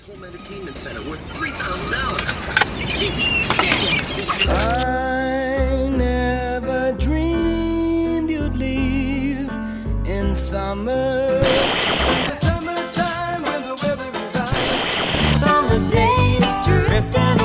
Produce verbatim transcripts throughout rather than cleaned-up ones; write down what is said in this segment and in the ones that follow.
Home entertainment center worth three thousand dollars. I never dreamed you'd leave in summer. The summertime when the weather is hot. Summer days drifting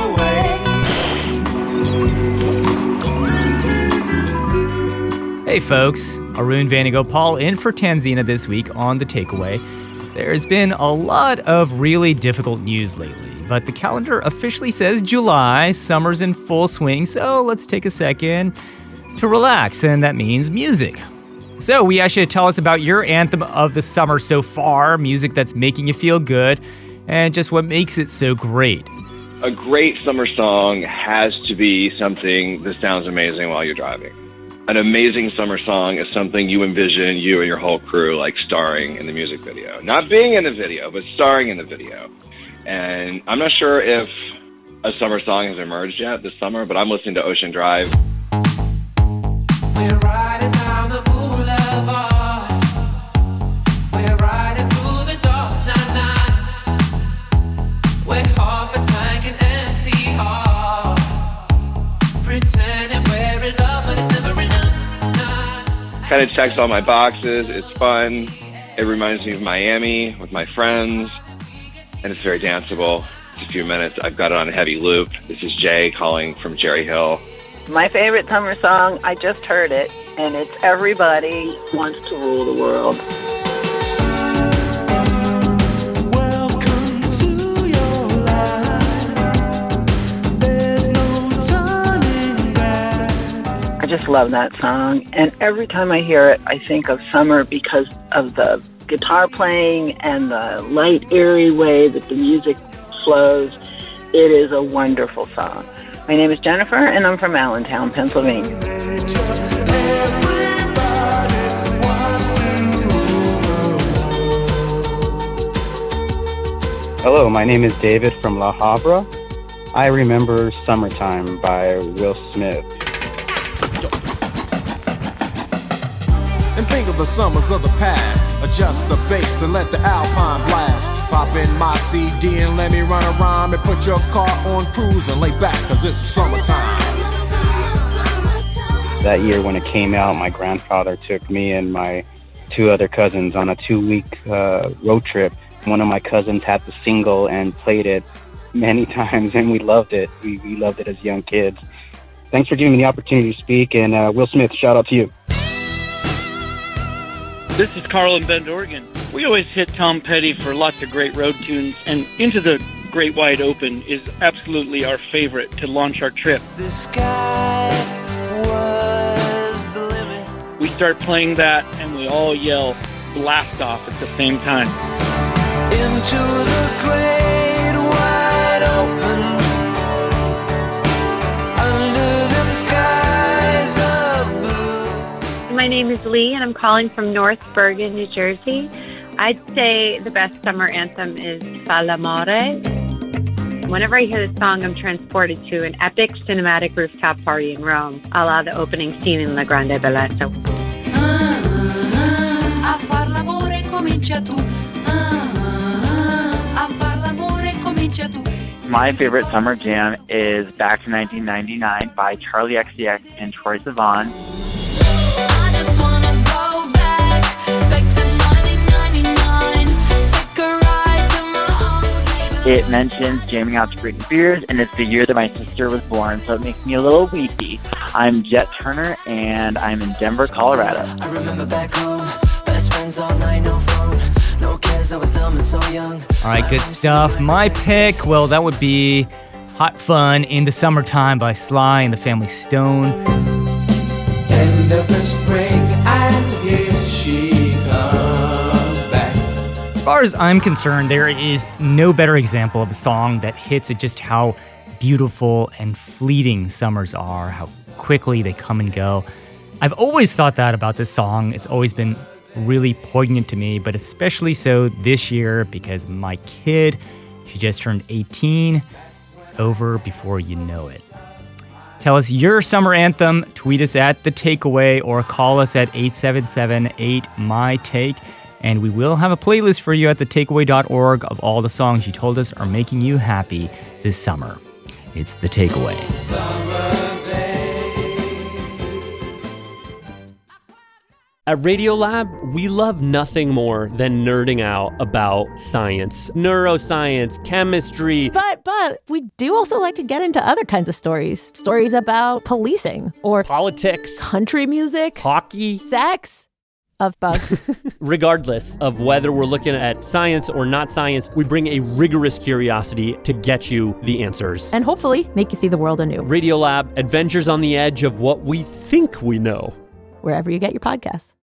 away. Hey folks, Arun Vanagopal in for Tanzina this week on The Takeaway. There's been a lot of really difficult news lately, but the calendar officially says July, summer's in full swing, so let's take a second to relax, and that means music. So we asked you to tell us about your anthem of the summer so far, music that's making you feel good, and just what makes it so great. A great summer song has to be something that sounds amazing while you're driving. An amazing summer song is something you envision you and your whole crew like starring in the music video. Not being in the video, but starring in the video. And I'm not sure if a summer song has emerged yet this summer, but I'm listening to Ocean Drive. We're riding down the boulevard. We're riding through the dark night. We're half a tank and empty heart. Pretending we're in love, but it's never enough. Kind of checks all my boxes. It's fun. It reminds me of Miami with my friends. And it's very danceable. It's a few minutes. I've got it on a heavy loop. This is Jay calling from Cherry Hill. My favorite summer song, I just heard it, and it's Everybody Wants to Rule the World. Welcome to your life. There's no turning back. I just love that song, and every time I hear it, I think of summer because of the guitar playing and the light, airy way that the music flows. It is a wonderful song. My name is Jennifer, and I'm from Allentown, Pennsylvania. Hello, my name is David from La Habra. I remember Summertime by Will Smith. And think of the summers of the past. Adjust the bass and let the Alpine blast. Pop in my C D and let me run around and put your car on cruise and lay back, cause it's summertime. That year when it came out, my grandfather took me and my two other cousins on a two-week uh, road trip. One of my cousins had the single and played it many times, and we loved it. We, we loved it as young kids. Thanks for giving me the opportunity to speak, and uh, Will Smith, shout out to you. This is Carl in Bend, Oregon. We always hit Tom Petty for lots of great road tunes, and Into the Great Wide Open is absolutely our favorite to launch our trip. The sky was the limit. We start playing that, and we all yell blast off at the same time. Into the great wide open. Under them skies of blue. My name is Lee, and I'm calling from North Bergen, New Jersey. I'd say the best summer anthem is Fall'amore. Whenever I hear this song, I'm transported to an epic cinematic rooftop party in Rome, a la the opening scene in La Grande Bellezza. A far l'amore comincia tu. A far l'amore comincia tu. My favorite summer jam is Back to nineteen ninety-nine by Charlie X C X and Troye Sivan. I just wanna go back, back to nineteen ninety-nine. Take a ride to my old neighborhood. It mentions jamming out to Britney Spears, and it's the year that my sister was born, so it makes me a little weepy. I'm Jet Turner, and I'm in Denver, Colorado. I remember back home, best friends all night, no phone, no cares, I was dumb and so young. All right, good stuff. My pick, well, that would be Hot Fun in the Summertime by Sly and the Family Stone. End of the spring, and here she comes back. As far as I'm concerned, there is no better example of a song that hits at just how beautiful and fleeting summers are, how quickly they come and go. I've always thought that about this song. It's always been really poignant to me, but especially so this year because my kid, she just turned eighteen. It's over before you know it. Tell us your summer anthem, tweet us at The Takeaway, or call us at eight seven seven eight M Y Take. And we will have a playlist for you at the takeaway dot org of all the songs you told us are making you happy this summer. It's The Takeaway. At Radiolab, we love nothing more than nerding out about science, neuroscience, chemistry. But, but we do also like to get into other kinds of stories. Stories about policing or politics, country music, hockey, sex. Of bugs. Regardless of whether we're looking at science or not science, we bring a rigorous curiosity to get you the answers. And hopefully make you see the world anew. Radiolab, adventures on the edge of what we think we know. Wherever you get your podcasts.